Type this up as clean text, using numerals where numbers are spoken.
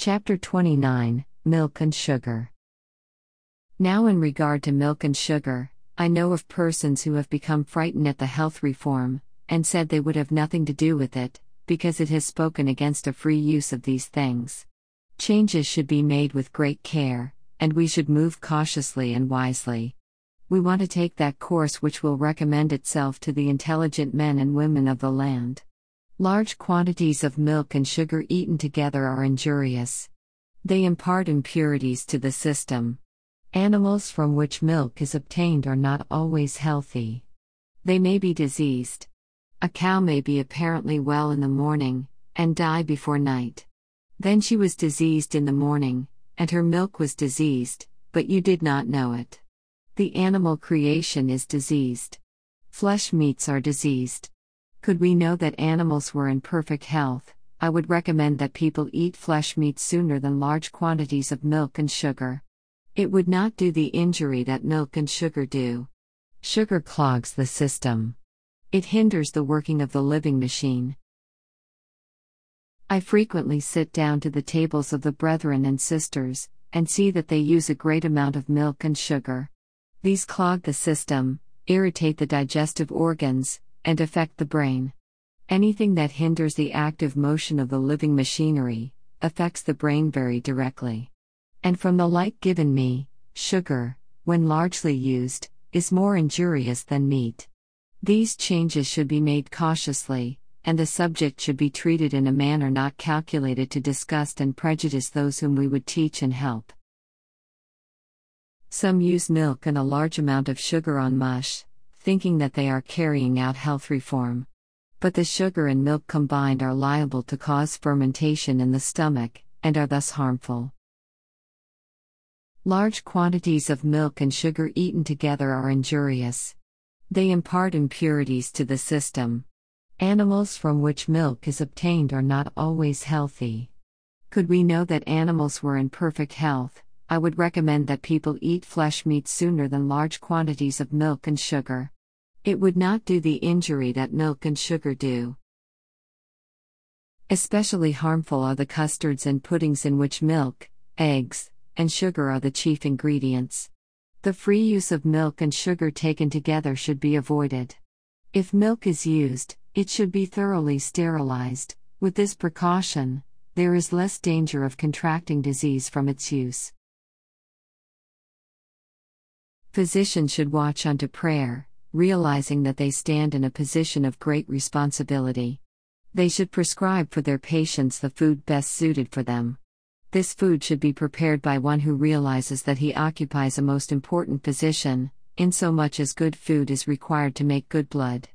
Chapter 29, Milk and Sugar. Now in regard to milk and sugar, I know of persons who have become frightened at the health reform, and said they would have nothing to do with it, because it has spoken against a free use of these things. Changes should be made with great care, and we should move cautiously and wisely. We want to take that course which will recommend itself to the intelligent men and women of the land. Large quantities of milk and sugar eaten together are injurious. They impart impurities to the system. Animals from which milk is obtained are not always healthy. They may be diseased. A cow may be apparently well in the morning, and die before night. Then she was diseased in the morning, and her milk was diseased, but you did not know it. The animal creation is diseased. Flesh meats are diseased. Could we know that animals were in perfect health, I would recommend that people eat flesh meat sooner than large quantities of milk and sugar. It would not do the injury that milk and sugar do. Sugar clogs the system. It hinders the working of the living machine. I frequently sit down to the tables of the brethren and sisters, and see that they use a great amount of milk and sugar. These clog the system, irritate the digestive organs, and affect the brain. Anything that hinders the active motion of the living machinery affects the brain very directly. And from the light given me, sugar, when largely used, is more injurious than meat. These changes should be made cautiously, and the subject should be treated in a manner not calculated to disgust and prejudice those whom we would teach and help. Some use milk and a large amount of sugar on mush, thinking that they are carrying out health reform. But the sugar and milk combined are liable to cause fermentation in the stomach, and are thus harmful. Large quantities of milk and sugar eaten together are injurious. They impart impurities to the system. Animals from which milk is obtained are not always healthy. Could we know that animals were in perfect health, I would recommend that people eat flesh meat sooner than large quantities of milk and sugar. It would not do the injury that milk and sugar do. Especially harmful are the custards and puddings in which milk, eggs, and sugar are the chief ingredients. The free use of milk and sugar taken together should be avoided. If milk is used, it should be thoroughly sterilized. With this precaution, there is less danger of contracting disease from its use. Physicians should watch unto prayer, realizing that they stand in a position of great responsibility. They should prescribe for their patients the food best suited for them. This food should be prepared by one who realizes that he occupies a most important position, insomuch as good food is required to make good blood.